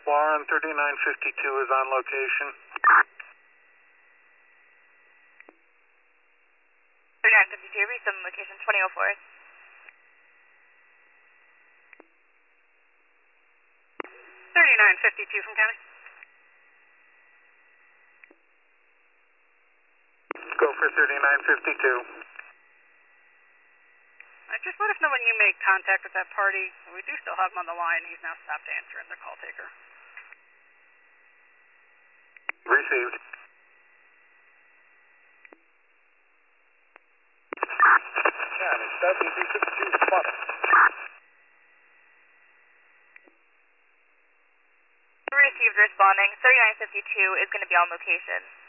Warren 3952 is on location. 3952, resend location 2004. 3952 from county. Go for 3952. Just let us know when you make contact with that party. We do still have him on the line. He's now stopped answering the call taker. Received. County 7262 responding. Received responding. 3952 is going to be on location.